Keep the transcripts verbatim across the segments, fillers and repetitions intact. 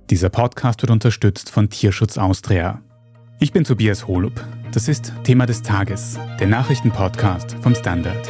Dieser Podcast wird unterstützt von Tierschutz Austria. Ich bin Tobias Holub. Das ist Thema des Tages, der Nachrichtenpodcast vom Standard.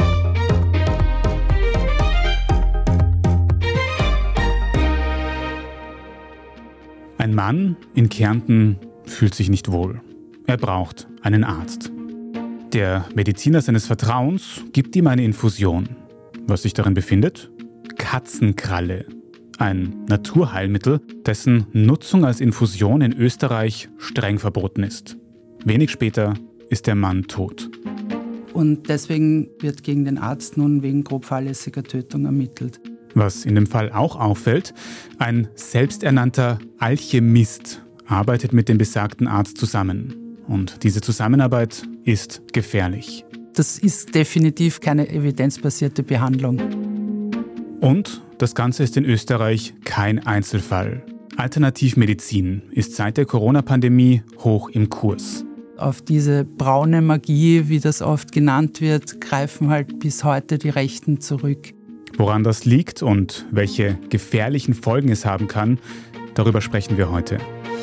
Ein Mann in Kärnten fühlt sich nicht wohl. Er braucht einen Arzt. Der Mediziner seines Vertrauens gibt ihm eine Infusion. Was sich darin befindet? Katzenkralle. Ein Naturheilmittel, dessen Nutzung als Infusion in Österreich streng verboten ist. Wenig später ist der Mann tot. Und deswegen wird gegen den Arzt nun wegen grob fahrlässiger Tötung ermittelt. Was in dem Fall auch auffällt, ein selbsternannter Alchemist arbeitet mit dem besagten Arzt zusammen. Und diese Zusammenarbeit ist gefährlich. Das ist definitiv keine evidenzbasierte Behandlung. Und das Ganze ist in Österreich kein Einzelfall. Alternativmedizin ist seit der Corona-Pandemie hoch im Kurs. Auf diese braune Magie, wie das oft genannt wird, greifen halt bis heute die Rechten zurück. Woran das liegt und welche gefährlichen Folgen es haben kann, darüber sprechen wir heute.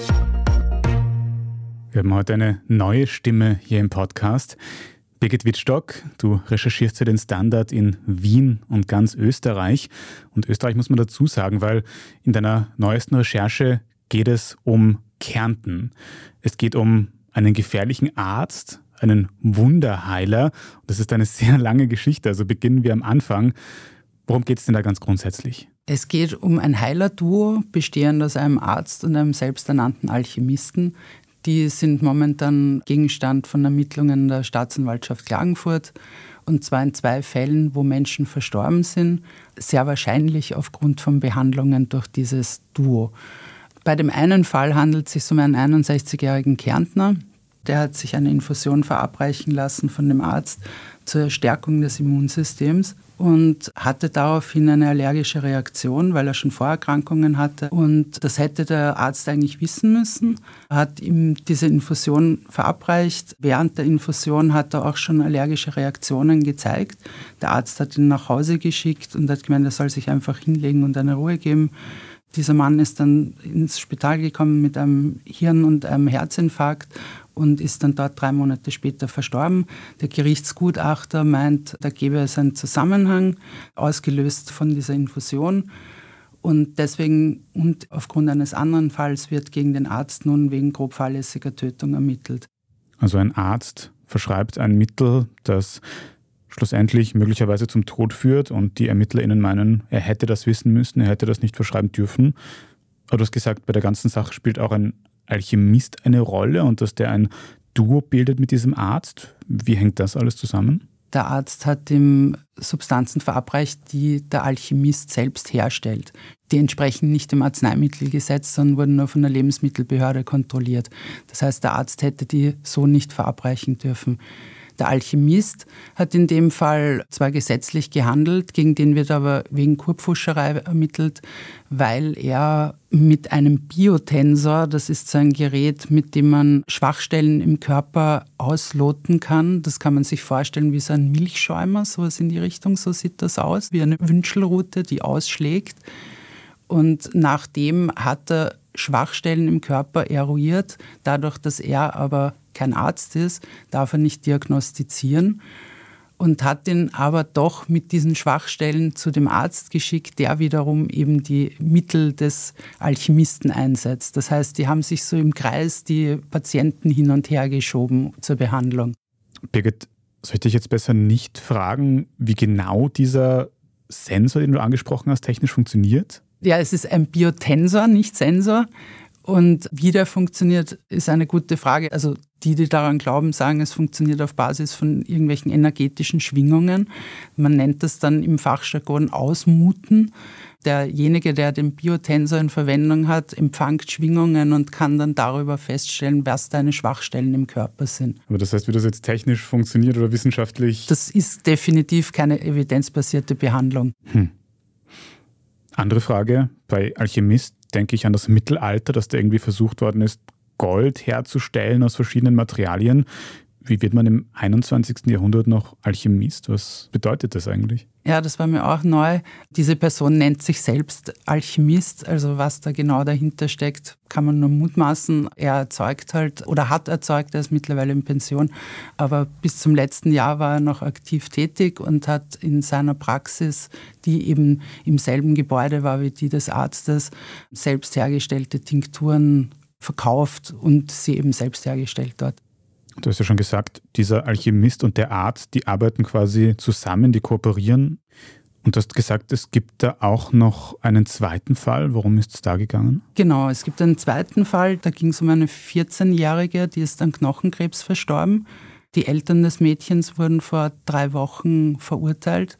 Wir haben heute eine neue Stimme hier im Podcast. Birgit Wittstock, du recherchierst für den Standard in Wien und ganz Österreich. Und Österreich muss man dazu sagen, weil in deiner neuesten Recherche geht es um Kärnten. Es geht um einen gefährlichen Arzt, einen Wunderheiler. Das ist eine sehr lange Geschichte, also beginnen wir am Anfang. Worum geht es denn da ganz grundsätzlich? Es geht um ein Heilerduo, bestehend aus einem Arzt und einem selbsternannten Alchemisten. Die sind momentan Gegenstand von Ermittlungen der Staatsanwaltschaft Klagenfurt, und zwar in zwei Fällen, wo Menschen verstorben sind, sehr wahrscheinlich aufgrund von Behandlungen durch dieses Duo. Bei dem einen Fall handelt es sich um einen einundsechzigjährigen Kärntner, der hat sich eine Infusion verabreichen lassen von dem Arzt zur Stärkung des Immunsystems und hatte daraufhin eine allergische Reaktion, weil er schon Vorerkrankungen hatte. Und das hätte der Arzt eigentlich wissen müssen. Er hat ihm diese Infusion verabreicht. Während der Infusion hat er auch schon allergische Reaktionen gezeigt. Der Arzt hat ihn nach Hause geschickt und hat gemeint, er soll sich einfach hinlegen und eine Ruhe geben. Dieser Mann ist dann ins Spital gekommen mit einem Hirn- und einem Herzinfarkt und ist dann dort drei Monate später verstorben. Der Gerichtsgutachter meint, da gäbe es einen Zusammenhang, ausgelöst von dieser Infusion. Und deswegen und aufgrund eines anderen Falls wird gegen den Arzt nun wegen grob fahrlässiger Tötung ermittelt. Also ein Arzt verschreibt ein Mittel, das schlussendlich möglicherweise zum Tod führt, und die ErmittlerInnen meinen, er hätte das wissen müssen, er hätte das nicht verschreiben dürfen. Aber du hast gesagt, bei der ganzen Sache spielt auch ein Alchemist eine Rolle und dass der ein Duo bildet mit diesem Arzt. Wie hängt das alles zusammen? Der Arzt hat ihm Substanzen verabreicht, die der Alchemist selbst herstellt. Die entsprechen nicht dem Arzneimittelgesetz, sondern wurden nur von der Lebensmittelbehörde kontrolliert. Das heißt, der Arzt hätte die so nicht verabreichen dürfen. Der Alchemist hat in dem Fall zwar gesetzlich gehandelt, gegen den wird aber wegen Kurpfuscherei ermittelt, weil er mit einem Biotensor, das ist so ein Gerät, mit dem man Schwachstellen im Körper ausloten kann. Das kann man sich vorstellen wie so ein Milchschäumer, sowas in die Richtung, so sieht das aus, wie eine Wünschelrute, die ausschlägt. Und nachdem hat er Schwachstellen im Körper eruiert. Dadurch, dass er aber kein Arzt ist, darf er nicht diagnostizieren und hat ihn aber doch mit diesen Schwachstellen zu dem Arzt geschickt, der wiederum eben die Mittel des Alchemisten einsetzt. Das heißt, die haben sich so im Kreis die Patienten hin und her geschoben zur Behandlung. Birgit, sollte ich jetzt besser nicht fragen, wie genau dieser Sensor, den du angesprochen hast, technisch funktioniert? Ja, es ist ein Biotensor, nicht Sensor. Und wie der funktioniert, ist eine gute Frage. Also die, die daran glauben, sagen, es funktioniert auf Basis von irgendwelchen energetischen Schwingungen. Man nennt das dann im Fachjargon Ausmuten. Derjenige, der den Biotensor in Verwendung hat, empfängt Schwingungen und kann dann darüber feststellen, was deine Schwachstellen im Körper sind. Aber das heißt, wie das jetzt technisch funktioniert oder wissenschaftlich? Das ist definitiv keine evidenzbasierte Behandlung. Hm. Andere Frage, bei Alchemist denke ich an das Mittelalter, dass da irgendwie versucht worden ist, Gold herzustellen aus verschiedenen Materialien. Wie wird man im einundzwanzigsten Jahrhundert noch Alchemist? Was bedeutet das eigentlich? Ja, das war mir auch neu. Diese Person nennt sich selbst Alchemist. Also was da genau dahinter steckt, kann man nur mutmaßen. Er erzeugt halt oder hat erzeugt, er ist mittlerweile in Pension. Aber bis zum letzten Jahr war er noch aktiv tätig und hat in seiner Praxis, die eben im selben Gebäude war wie die des Arztes, selbst hergestellte Tinkturen verkauft und sie eben selbst hergestellt dort. Du hast ja schon gesagt, dieser Alchemist und der Arzt, die arbeiten quasi zusammen, die kooperieren. Und du hast gesagt, es gibt da auch noch einen zweiten Fall. Worum ist es da gegangen? Genau, es gibt einen zweiten Fall. Da ging es um eine vierzehnjährige, die ist an Knochenkrebs verstorben. Die Eltern des Mädchens wurden vor drei Wochen verurteilt.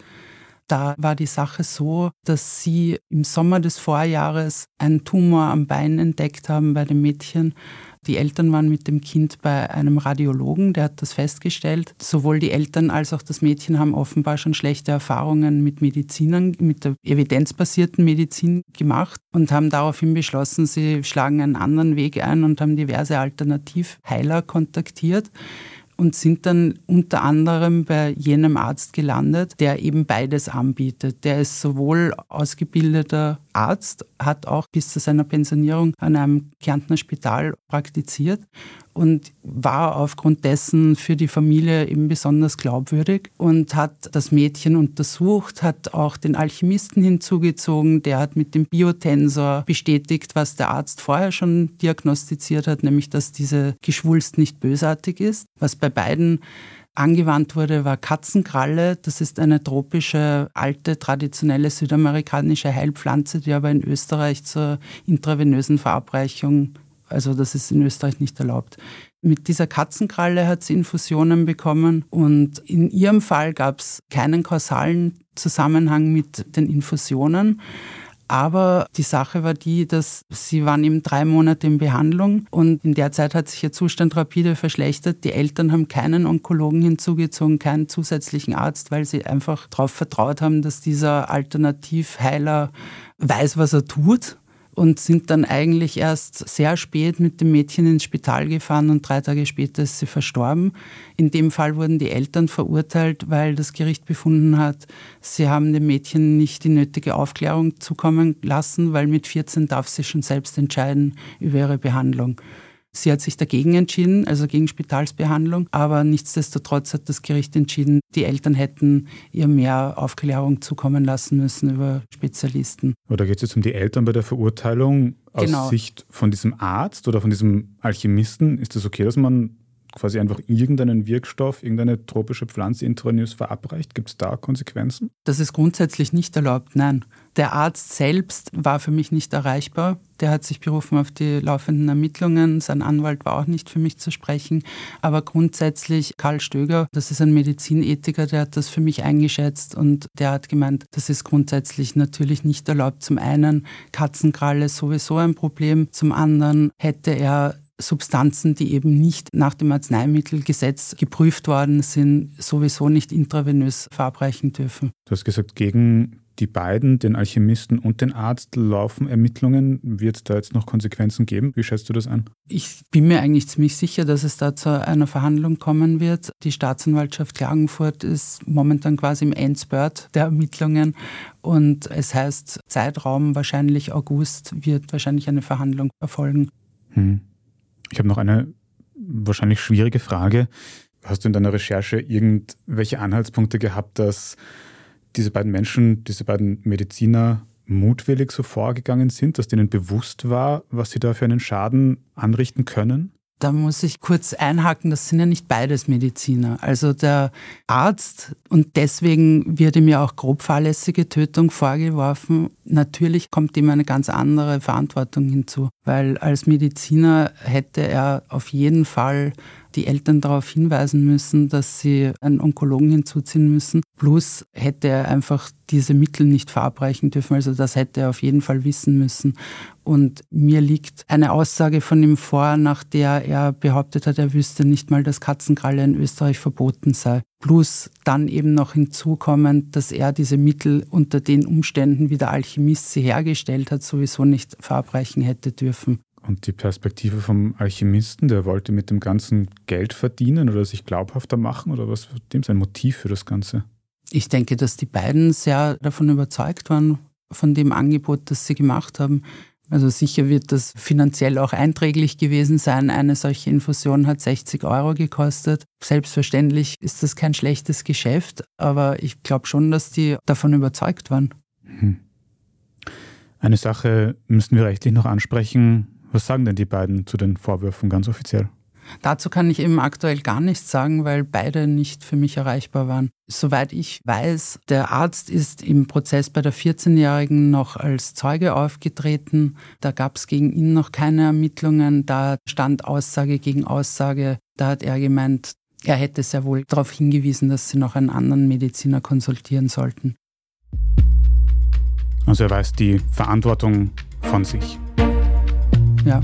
Da war die Sache so, dass sie im Sommer des Vorjahres einen Tumor am Bein entdeckt haben bei dem Mädchen. Die Eltern waren mit dem Kind bei einem Radiologen, der hat das festgestellt. Sowohl die Eltern als auch das Mädchen haben offenbar schon schlechte Erfahrungen mit Medizinern, mit der evidenzbasierten Medizin gemacht und haben daraufhin beschlossen, sie schlagen einen anderen Weg ein und haben diverse Alternativheiler kontaktiert. Und sind dann unter anderem bei jenem Arzt gelandet, der eben beides anbietet. Der ist sowohl ausgebildeter Arzt, hat auch bis zu seiner Pensionierung an einem Kärntner Spital praktiziert und war aufgrund dessen für die Familie eben besonders glaubwürdig und hat das Mädchen untersucht, hat auch den Alchemisten hinzugezogen, der hat mit dem Biotensor bestätigt, was der Arzt vorher schon diagnostiziert hat, nämlich dass diese Geschwulst nicht bösartig ist. Was bei beiden angewandt wurde, war Katzenkralle. Das ist eine tropische, alte, traditionelle südamerikanische Heilpflanze, die aber in Österreich zur intravenösen Verabreichung, also das ist in Österreich nicht erlaubt. Mit dieser Katzenkralle hat sie Infusionen bekommen und in ihrem Fall gab es keinen kausalen Zusammenhang mit den Infusionen. Aber die Sache war die, dass sie waren eben drei Monate in Behandlung und in der Zeit hat sich ihr Zustand rapide verschlechtert. Die Eltern haben keinen Onkologen hinzugezogen, keinen zusätzlichen Arzt, weil sie einfach darauf vertraut haben, dass dieser Alternativheiler weiß, was er tut. Und sind dann eigentlich erst sehr spät mit dem Mädchen ins Spital gefahren und drei Tage später ist sie verstorben. In dem Fall wurden die Eltern verurteilt, weil das Gericht befunden hat, sie haben dem Mädchen nicht die nötige Aufklärung zukommen lassen, weil mit vierzehn darf sie schon selbst entscheiden über ihre Behandlung. Sie hat sich dagegen entschieden, also gegen Spitalsbehandlung, aber nichtsdestotrotz hat das Gericht entschieden, die Eltern hätten ihr mehr Aufklärung zukommen lassen müssen über Spezialisten. Oder geht es jetzt um die Eltern bei der Verurteilung aus Genau. Sicht von diesem Arzt oder von diesem Alchemisten? Ist es okay, dass man quasi einfach irgendeinen Wirkstoff, irgendeine tropische Pflanze intravenös verabreicht? Gibt es da Konsequenzen? Das ist grundsätzlich nicht erlaubt, nein. Der Arzt selbst war für mich nicht erreichbar. Der hat sich berufen auf die laufenden Ermittlungen. Sein Anwalt war auch nicht für mich zu sprechen. Aber grundsätzlich, Karl Stöger, das ist ein Medizinethiker, der hat das für mich eingeschätzt und der hat gemeint, das ist grundsätzlich natürlich nicht erlaubt. Zum einen Katzenkralle sowieso ein Problem. Zum anderen hätte er Substanzen, die eben nicht nach dem Arzneimittelgesetz geprüft worden sind, sowieso nicht intravenös verabreichen dürfen. Du hast gesagt, gegen die beiden, den Alchemisten und den Arzt, laufen Ermittlungen. Wird es da jetzt noch Konsequenzen geben? Wie schätzt du das ein? Ich bin mir eigentlich ziemlich sicher, dass es da zu einer Verhandlung kommen wird. Die Staatsanwaltschaft Klagenfurt ist momentan quasi im Endspurt der Ermittlungen und es heißt, Zeitraum wahrscheinlich August wird wahrscheinlich eine Verhandlung erfolgen. Hm. Ich habe noch eine wahrscheinlich schwierige Frage. Hast du in deiner Recherche irgendwelche Anhaltspunkte gehabt, dass diese beiden Menschen, diese beiden Mediziner mutwillig so vorgegangen sind, dass denen bewusst war, was sie da für einen Schaden anrichten können? Da muss ich kurz einhaken, das sind ja nicht beides Mediziner. Also der Arzt, und deswegen wird ihm ja auch grob fahrlässige Tötung vorgeworfen, natürlich kommt ihm eine ganz andere Verantwortung hinzu, weil als Mediziner hätte er auf jeden Fall die Eltern darauf hinweisen müssen, dass sie einen Onkologen hinzuziehen müssen. Plus hätte er einfach diese Mittel nicht verabreichen dürfen. Also das hätte er auf jeden Fall wissen müssen. Und mir liegt eine Aussage von ihm vor, nach der er behauptet hat, er wüsste nicht mal, dass Katzenkralle in Österreich verboten sei. Plus dann eben noch hinzukommend, dass er diese Mittel unter den Umständen, wie der Alchemist sie hergestellt hat, sowieso nicht verabreichen hätte dürfen. Und die Perspektive vom Alchemisten, der wollte mit dem Ganzen Geld verdienen oder sich glaubhafter machen, oder was war dem sein Motiv für das Ganze? Ich denke, dass die beiden sehr davon überzeugt waren, von dem Angebot, das sie gemacht haben. Also sicher wird das finanziell auch einträglich gewesen sein. Eine solche Infusion hat sechzig Euro gekostet. Selbstverständlich ist das kein schlechtes Geschäft, aber ich glaube schon, dass die davon überzeugt waren. Hm. Eine Sache müssen wir rechtlich noch ansprechen. Was sagen denn die beiden zu den Vorwürfen ganz offiziell? Dazu kann ich eben aktuell gar nichts sagen, weil beide nicht für mich erreichbar waren. Soweit ich weiß, der Arzt ist im Prozess bei der vierzehnjährigen noch als Zeuge aufgetreten. Da gab es gegen ihn noch keine Ermittlungen. Da stand Aussage gegen Aussage. Da hat er gemeint, er hätte sehr wohl darauf hingewiesen, dass sie noch einen anderen Mediziner konsultieren sollten. Also er weiß die Verantwortung von sich. Ja.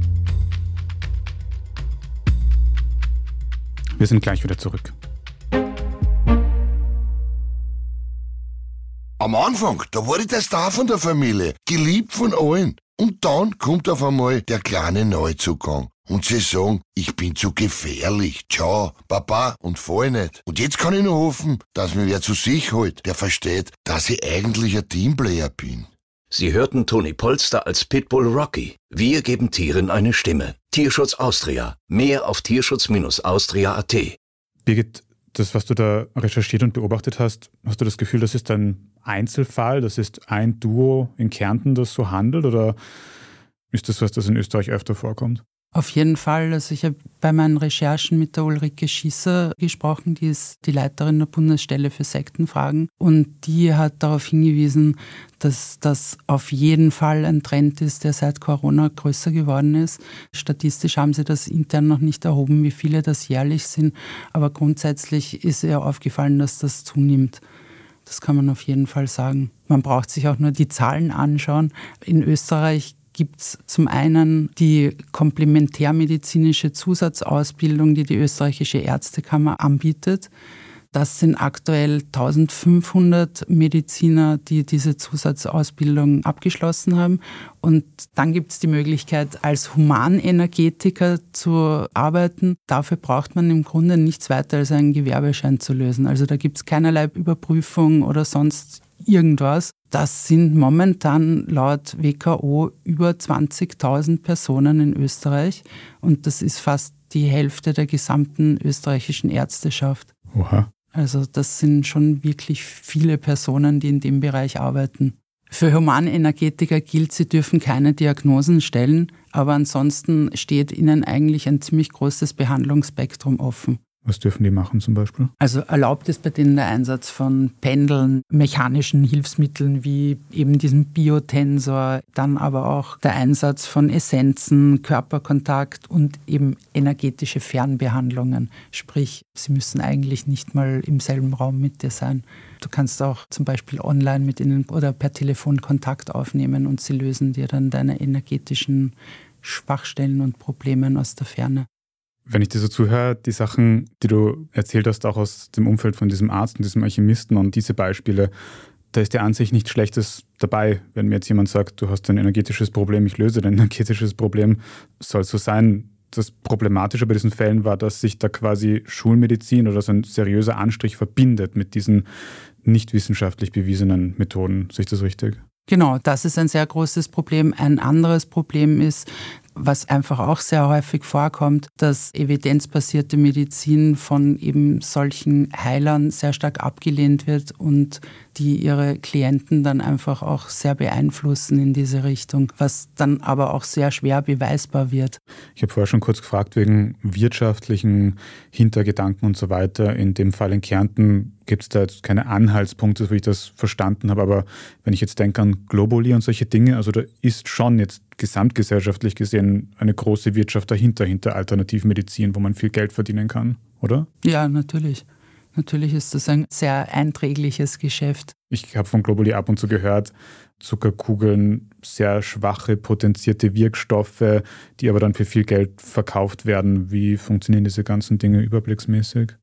Wir sind gleich wieder zurück. Am Anfang, da war ich der Star von der Familie, geliebt von allen. Und dann kommt auf einmal der kleine Neuzugang. Und sie sagen, ich bin zu gefährlich. Ciao, Papa, und fall nicht. Und jetzt kann ich nur hoffen, dass mir wer zu sich hält, der versteht, dass ich eigentlich ein Teamplayer bin. Sie hörten Toni Polster als Pitbull Rocky. Wir geben Tieren eine Stimme. Tierschutz Austria. Mehr auf tierschutz austria punkt at. Birgit, das, was du da recherchiert und beobachtet hast, hast du das Gefühl, das ist ein Einzelfall, das ist ein Duo in Kärnten, das so handelt, oder ist das was, das in Österreich öfter vorkommt? Auf jeden Fall. Also ich habe bei meinen Recherchen mit der Ulrike Schisser gesprochen, die ist die Leiterin der Bundesstelle für Sektenfragen, und die hat darauf hingewiesen, dass das auf jeden Fall ein Trend ist, der seit Corona größer geworden ist. Statistisch haben sie das intern noch nicht erhoben, wie viele das jährlich sind, aber grundsätzlich ist ihr aufgefallen, dass das zunimmt. Das kann man auf jeden Fall sagen. Man braucht sich auch nur die Zahlen anschauen. In Österreich gibt es zum einen die komplementärmedizinische Zusatzausbildung, die die österreichische Ärztekammer anbietet. Das sind aktuell eintausendfünfhundert Mediziner, die diese Zusatzausbildung abgeschlossen haben. Und dann gibt es die Möglichkeit, als Humanenergetiker zu arbeiten. Dafür braucht man im Grunde nichts weiter als einen Gewerbeschein zu lösen. Also da gibt es keinerlei Überprüfung oder sonst irgendwas. Das sind momentan laut W K O über zwanzigtausend Personen in Österreich. Und das ist fast die Hälfte der gesamten österreichischen Ärzteschaft. Oha. Also das sind schon wirklich viele Personen, die in dem Bereich arbeiten. Für Humanenergetiker gilt, sie dürfen keine Diagnosen stellen, aber ansonsten steht ihnen eigentlich ein ziemlich großes Behandlungsspektrum offen. Was dürfen die machen zum Beispiel? Also erlaubt ist bei denen der Einsatz von Pendeln, mechanischen Hilfsmitteln wie eben diesem Biotensor, dann aber auch der Einsatz von Essenzen, Körperkontakt und eben energetische Fernbehandlungen. Sprich, sie müssen eigentlich nicht mal im selben Raum mit dir sein. Du kannst auch zum Beispiel online mit ihnen oder per Telefon Kontakt aufnehmen und sie lösen dir dann deine energetischen Schwachstellen und Probleme aus der Ferne. Wenn ich dir so zuhöre, die Sachen, die du erzählt hast, auch aus dem Umfeld von diesem Arzt und diesem Alchemisten und diese Beispiele, da ist ja an sich nichts Schlechtes dabei. Wenn mir jetzt jemand sagt, du hast ein energetisches Problem, ich löse dein energetisches Problem, soll so sein. Das Problematische bei diesen Fällen war, dass sich da quasi Schulmedizin oder so ein seriöser Anstrich verbindet mit diesen nicht wissenschaftlich bewiesenen Methoden. Sehe ich das richtig? Genau, das ist ein sehr großes Problem. Ein anderes Problem ist, was einfach auch sehr häufig vorkommt, dass evidenzbasierte Medizin von eben solchen Heilern sehr stark abgelehnt wird und die ihre Klienten dann einfach auch sehr beeinflussen in diese Richtung, was dann aber auch sehr schwer beweisbar wird. Ich habe vorher schon kurz gefragt wegen wirtschaftlichen Hintergedanken und so weiter. In dem Fall in Kärnten gibt es da jetzt keine Anhaltspunkte, so wie ich das verstanden habe, aber wenn ich jetzt denke an Globuli und solche Dinge, also da ist schon jetzt gesamtgesellschaftlich gesehen eine große Wirtschaft dahinter, hinter Alternativmedizin, wo man viel Geld verdienen kann, oder? Ja, natürlich. Natürlich ist das ein sehr einträgliches Geschäft. Ich habe von Globuli ab und zu gehört, Zuckerkugeln, sehr schwache, potenzierte Wirkstoffe, die aber dann für viel Geld verkauft werden. Wie funktionieren diese ganzen Dinge überblicksmäßig?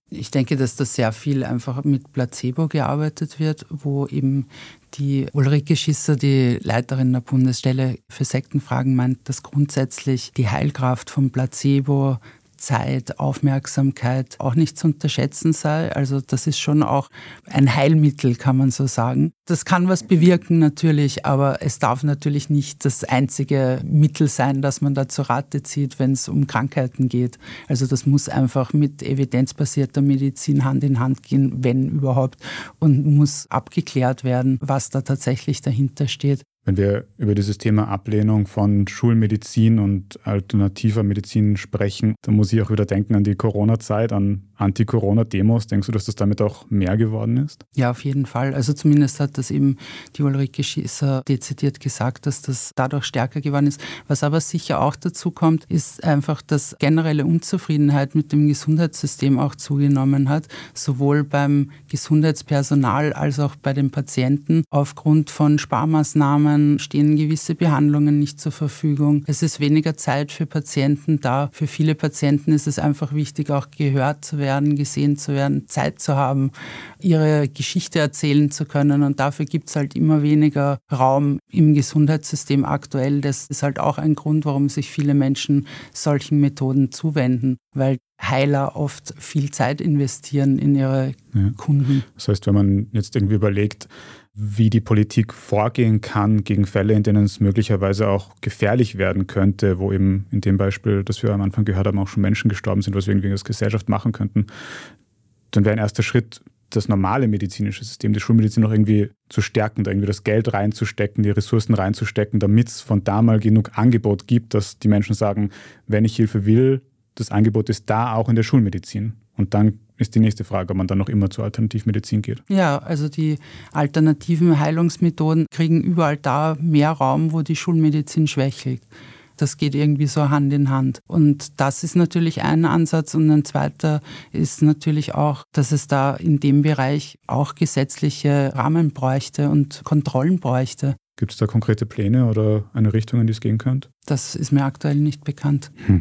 Ich denke, dass da sehr viel einfach mit Placebo gearbeitet wird, wo eben die Ulrike Schisser, die Leiterin der Bundesstelle für Sektenfragen, meint, dass grundsätzlich die Heilkraft von Placebo, Zeit, Aufmerksamkeit auch nicht zu unterschätzen sei. Also das ist schon auch ein Heilmittel, kann man so sagen. Das kann was bewirken natürlich, aber es darf natürlich nicht das einzige Mittel sein, das man da zur Rate zieht, wenn es um Krankheiten geht. Also das muss einfach mit evidenzbasierter Medizin Hand in Hand gehen, wenn überhaupt, und muss abgeklärt werden, was da tatsächlich dahinter steht. Wenn wir über dieses Thema Ablehnung von Schulmedizin und alternativer Medizin sprechen, dann muss ich auch wieder denken an die Corona-Zeit, an Anti-Corona-Demos. Denkst du, dass das damit auch mehr geworden ist? Ja, auf jeden Fall. Also zumindest hat das eben die Ulrike Schisser dezidiert gesagt, dass das dadurch stärker geworden ist. Was aber sicher auch dazu kommt, ist einfach, dass generelle Unzufriedenheit mit dem Gesundheitssystem auch zugenommen hat, sowohl beim Gesundheitspersonal als auch bei den Patienten. Aufgrund von Sparmaßnahmen stehen gewisse Behandlungen nicht zur Verfügung. Es ist weniger Zeit für Patienten da. Für viele Patienten ist es einfach wichtig, auch gehört zu werden, gesehen zu werden, Zeit zu haben, ihre Geschichte erzählen zu können. Und dafür gibt es halt immer weniger Raum im Gesundheitssystem aktuell. Das ist halt auch ein Grund, warum sich viele Menschen solchen Methoden zuwenden, weil Heiler oft viel Zeit investieren in ihre ja. Kunden. Das heißt, wenn man jetzt irgendwie überlegt, wie die Politik vorgehen kann gegen Fälle, in denen es möglicherweise auch gefährlich werden könnte, wo eben in dem Beispiel, das wir am Anfang gehört haben, auch schon Menschen gestorben sind, was wir irgendwie als Gesellschaft machen könnten, dann wäre ein erster Schritt, das normale medizinische System, die Schulmedizin noch irgendwie zu stärken, da irgendwie das Geld reinzustecken, die Ressourcen reinzustecken, damit es von da mal genug Angebot gibt, dass die Menschen sagen, wenn ich Hilfe will, das Angebot ist da auch in der Schulmedizin. Und dann ist die nächste Frage, ob man dann noch immer zur Alternativmedizin geht. Ja, also die alternativen Heilungsmethoden kriegen überall da mehr Raum, wo die Schulmedizin schwächelt. Das geht irgendwie so Hand in Hand. Und das ist natürlich ein Ansatz. Und ein zweiter ist natürlich auch, dass es da in dem Bereich auch gesetzliche Rahmen bräuchte und Kontrollen bräuchte. Gibt es da konkrete Pläne oder eine Richtung, in die es gehen könnte? Das ist mir aktuell nicht bekannt. Hm.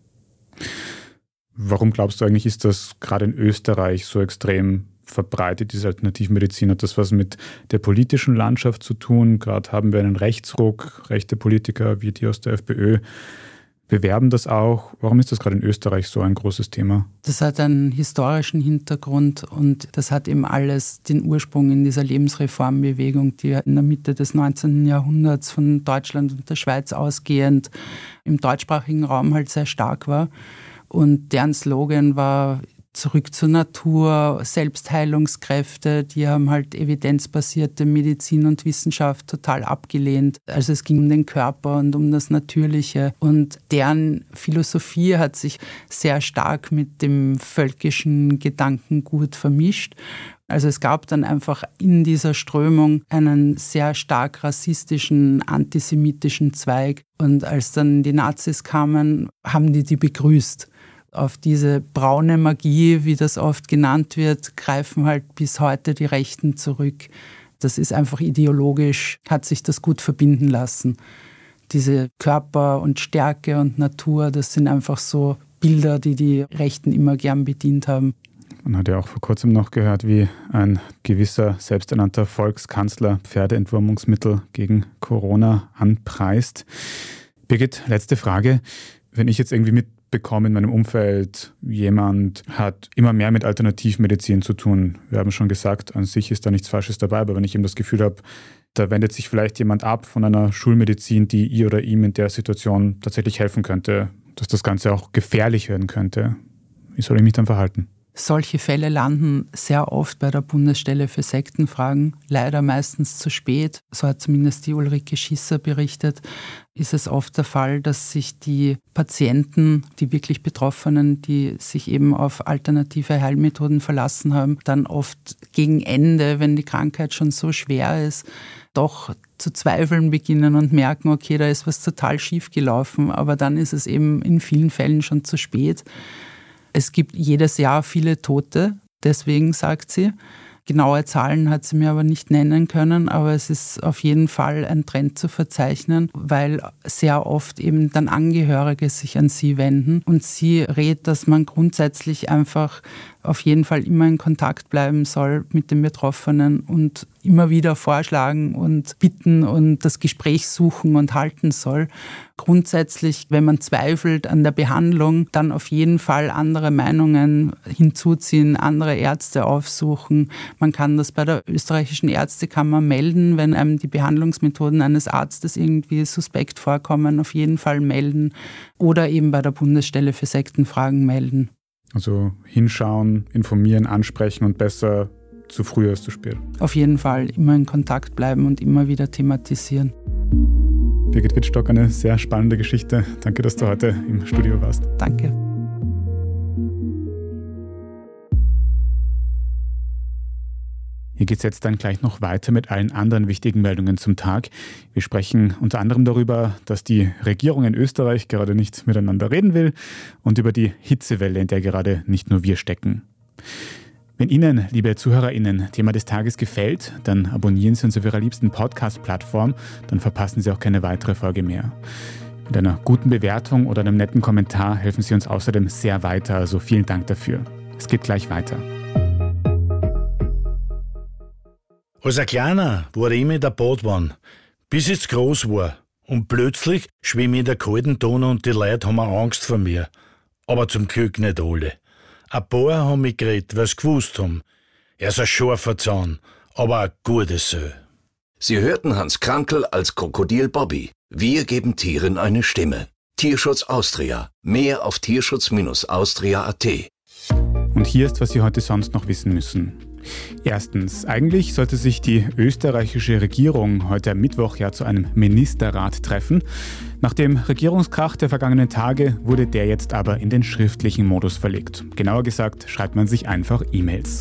Warum glaubst du eigentlich, ist das gerade in Österreich so extrem verbreitet, diese Alternativmedizin? Hat das was mit der politischen Landschaft zu tun? Gerade haben wir einen Rechtsruck, rechte Politiker wie die aus der FPÖ bewerben das auch. Warum ist das gerade in Österreich so ein großes Thema? Das hat einen historischen Hintergrund und das hat eben alles den Ursprung in dieser Lebensreformbewegung, die in der Mitte des neunzehnten Jahrhunderts von Deutschland und der Schweiz ausgehend im deutschsprachigen Raum halt sehr stark war. Und deren Slogan war zurück zur Natur, Selbstheilungskräfte. Die haben halt evidenzbasierte Medizin und Wissenschaft total abgelehnt. Also es ging um den Körper und um das Natürliche. Und deren Philosophie hat sich sehr stark mit dem völkischen Gedankengut vermischt. Also es gab dann einfach in dieser Strömung einen sehr stark rassistischen, antisemitischen Zweig. Und als dann die Nazis kamen, haben die die begrüßt. Auf diese braune Magie, wie das oft genannt wird, greifen halt bis heute die Rechten zurück. Das ist einfach ideologisch, hat sich das gut verbinden lassen. Diese Körper und Stärke und Natur, das sind einfach so Bilder, die die Rechten immer gern bedient haben. Man hat ja auch vor kurzem noch gehört, wie ein gewisser selbsternannter Volkskanzler Pferdeentwurmungsmittel gegen Corona anpreist. Birgit, letzte Frage. Wenn ich jetzt irgendwie mitbekomme in meinem Umfeld, jemand hat immer mehr mit Alternativmedizin zu tun. Wir haben schon gesagt, an sich ist da nichts Falsches dabei, aber wenn ich eben das Gefühl habe, da wendet sich vielleicht jemand ab von einer Schulmedizin, die ihr oder ihm in der Situation tatsächlich helfen könnte, dass das Ganze auch gefährlich werden könnte. Wie soll ich mich dann verhalten? Solche Fälle landen sehr oft bei der Bundesstelle für Sektenfragen, leider meistens zu spät. So hat zumindest die Ulrike Schisser berichtet. Ist es oft der Fall, dass sich die Patienten, die wirklich Betroffenen, die sich eben auf alternative Heilmethoden verlassen haben, dann oft gegen Ende, wenn die Krankheit schon so schwer ist, doch zu zweifeln beginnen und merken, okay, da ist was total schief gelaufen, aber dann ist es eben in vielen Fällen schon zu spät. Es gibt jedes Jahr viele Tote, deswegen sagt sie. Genaue Zahlen hat sie mir aber nicht nennen können, aber es ist auf jeden Fall ein Trend zu verzeichnen, weil sehr oft eben dann Angehörige sich an sie wenden und sie rät, dass man grundsätzlich einfach auf jeden Fall immer in Kontakt bleiben soll mit den Betroffenen und immer wieder vorschlagen und bitten und das Gespräch suchen und halten soll. Grundsätzlich, wenn man zweifelt an der Behandlung, dann auf jeden Fall andere Meinungen hinzuziehen, andere Ärzte aufsuchen. Man kann das bei der österreichischen Ärztekammer melden, wenn einem die Behandlungsmethoden eines Arztes irgendwie suspekt vorkommen, auf jeden Fall melden. Oder eben bei der Bundesstelle für Sektenfragen melden. Also hinschauen, informieren, ansprechen und besser zu früh als zu spät. Auf jeden Fall immer in Kontakt bleiben und immer wieder thematisieren. Birgit Wittstock, eine sehr spannende Geschichte. Danke, dass du heute im Studio warst. Danke. Hier geht es jetzt dann gleich noch weiter mit allen anderen wichtigen Meldungen zum Tag. Wir sprechen unter anderem darüber, dass die Regierung in Österreich gerade nicht miteinander reden will und über die Hitzewelle, in der gerade nicht nur wir stecken. Wenn Ihnen, liebe ZuhörerInnen, Thema des Tages gefällt, dann abonnieren Sie uns auf Ihrer liebsten Podcast-Plattform, dann verpassen Sie auch keine weitere Folge mehr. Mit einer guten Bewertung oder einem netten Kommentar helfen Sie uns außerdem sehr weiter, also vielen Dank dafür. Es geht gleich weiter. Als ein Kleiner war ich immer in der Badwanne, bis ich groß war. Und plötzlich schwimme ich in der kalten Donau und die Leute haben Angst vor mir. Aber zum Glück nicht alle. Ein paar haben mich geredet, weil sie gewusst haben. Er ist ein scharfer Zahn, aber ein gutes Sö. Sie hörten Hans Krankl als Krokodil Bobby. Wir geben Tieren eine Stimme. Tierschutz Austria. Mehr auf tierschutz austria punkt a t. Und hier ist, was Sie heute sonst noch wissen müssen. Erstens, eigentlich sollte sich die österreichische Regierung heute am Mittwoch ja zu einem Ministerrat treffen. Nach dem Regierungskrach der vergangenen Tage wurde der jetzt aber in den schriftlichen Modus verlegt. Genauer gesagt schreibt man sich einfach E-Mails.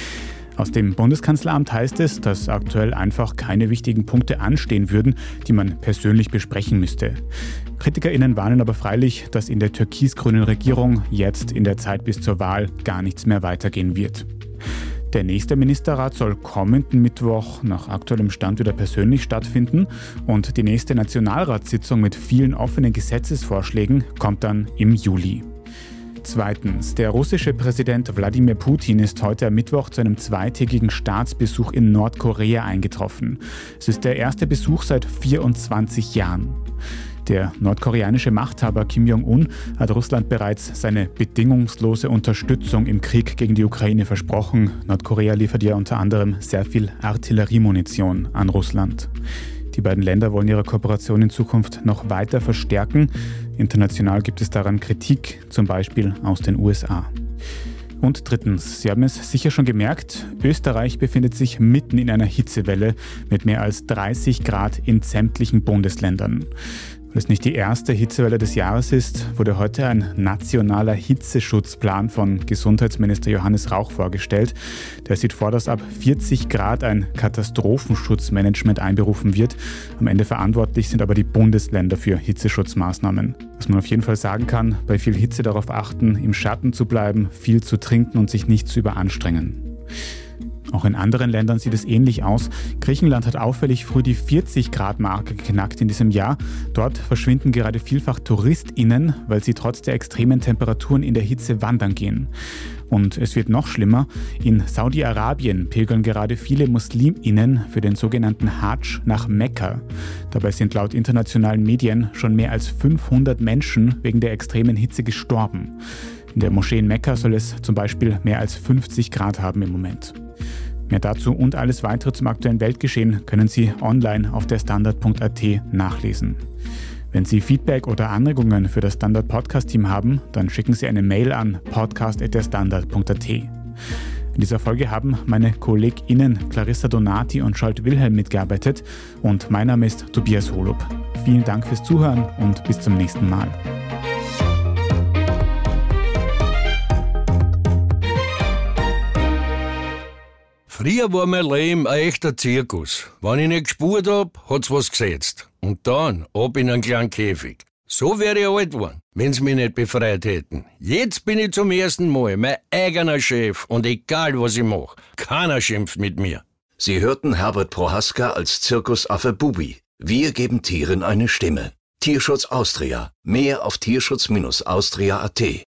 Aus dem Bundeskanzleramt heißt es, dass aktuell einfach keine wichtigen Punkte anstehen würden, die man persönlich besprechen müsste. KritikerInnen warnen aber freilich, dass in der türkis-grünen Regierung jetzt in der Zeit bis zur Wahl gar nichts mehr weitergehen wird. Der nächste Ministerrat soll kommenden Mittwoch nach aktuellem Stand wieder persönlich stattfinden und die nächste Nationalratssitzung mit vielen offenen Gesetzesvorschlägen kommt dann im Juli. Zweitens, der russische Präsident Wladimir Putin ist heute am Mittwoch zu einem zweitägigen Staatsbesuch in Nordkorea eingetroffen. Es ist der erste Besuch seit vierundzwanzig Jahren. Der nordkoreanische Machthaber Kim Jong-un hat Russland bereits seine bedingungslose Unterstützung im Krieg gegen die Ukraine versprochen. Nordkorea liefert ja unter anderem sehr viel Artilleriemunition an Russland. Die beiden Länder wollen ihre Kooperation in Zukunft noch weiter verstärken. International gibt es daran Kritik, zum Beispiel aus den U S A. Und drittens, Sie haben es sicher schon gemerkt, Österreich befindet sich mitten in einer Hitzewelle mit mehr als dreißig Grad in sämtlichen Bundesländern. Weil es nicht die erste Hitzewelle des Jahres ist, wurde heute ein nationaler Hitzeschutzplan von Gesundheitsminister Johannes Rauch vorgestellt. Der sieht vor, dass ab vierzig Grad ein Katastrophenschutzmanagement einberufen wird. Am Ende verantwortlich sind aber die Bundesländer für Hitzeschutzmaßnahmen. Was man auf jeden Fall sagen kann, bei viel Hitze darauf achten, im Schatten zu bleiben, viel zu trinken und sich nicht zu überanstrengen. Auch in anderen Ländern sieht es ähnlich aus. Griechenland hat auffällig früh die vierzig Grad Marke geknackt in diesem Jahr. Dort verschwinden gerade vielfach TouristInnen, weil sie trotz der extremen Temperaturen in der Hitze wandern gehen. Und es wird noch schlimmer. In Saudi-Arabien pilgern gerade viele MuslimInnen für den sogenannten Hadsch nach Mekka. Dabei sind laut internationalen Medien schon mehr als fünfhundert Menschen wegen der extremen Hitze gestorben. In der Moschee in Mekka soll es zum Beispiel mehr als fünfzig Grad haben im Moment. Mehr dazu und alles weitere zum aktuellen Weltgeschehen können Sie online auf der Standard punkt a t nachlesen. Wenn Sie Feedback oder Anregungen für das Standard Podcast Team haben, dann schicken Sie eine Mail an podcast at der standard punkt a t. In dieser Folge haben meine KollegInnen Clarissa Donati und Scholt Wilhelm mitgearbeitet und mein Name ist Tobias Holub. Vielen Dank fürs Zuhören und bis zum nächsten Mal. Früher war mein Leben ein echter Zirkus. Wenn ich nicht gespurt hab, hat's was gesetzt. Und dann ab in einen kleinen Käfig. So wäre ich alt geworden, wenn sie mich nicht befreit hätten. Jetzt bin ich zum ersten Mal mein eigener Chef und egal was ich mache, keiner schimpft mit mir. Sie hörten Herbert Prohaska als Zirkusaffe Bubi. Wir geben Tieren eine Stimme. Tierschutz Austria. Mehr auf tierschutz austria punkt a t.